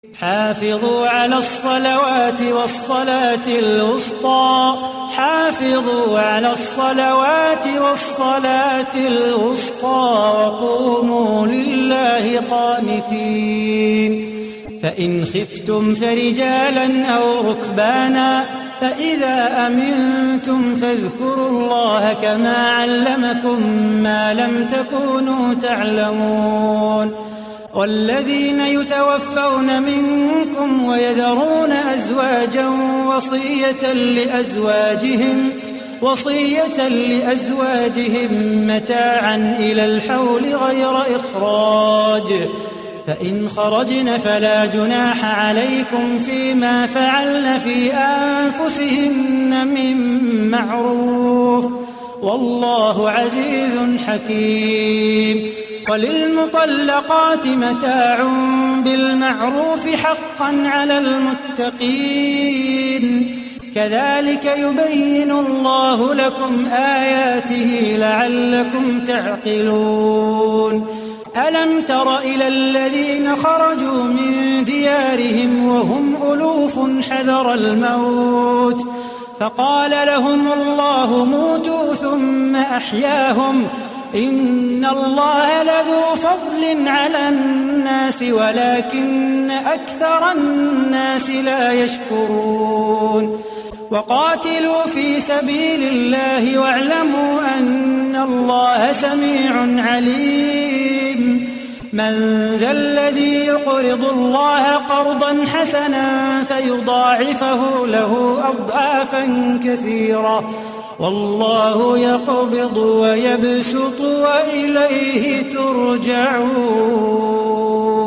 حافظوا على الصلوات والصلاة الوسطى حافظوا على الصلوات والصلاة الوسطى وقوموا لله قانتين. فإن خفتم فرجالا أو ركبانا فإذا أمنتم فاذكروا الله كما علمكم ما لم تكونوا تعلمون. والذين يتوفون منكم ويذرون أزواجا وصية لأزواجهم متاعا إلى الحول غير إخراج، فإن خرجن فلا جناح عليكم فيما فعلن في أنفسهن من معروف، والله عزيز حكيم. وللمطلقات متاع بالمعروف حقا على المتقين، كذلك يبين الله لكم آياته لعلكم تعقلون. ألم تر إلى الذين خرجوا من ديارهم وهم ألوف حذر الموت فقال لهم الله موتوا ثم أحياهم، إن الله لذو فضل على الناس ولكن أكثر الناس لا يشكرون. وقاتلوا في سبيل الله واعلموا أن الله سميع عليم. من ذا الذي يقرض الله قرضا حسنا فيضاعفه له أضعافا كثيرة، والله يقبض ويبسط وإليه ترجعون.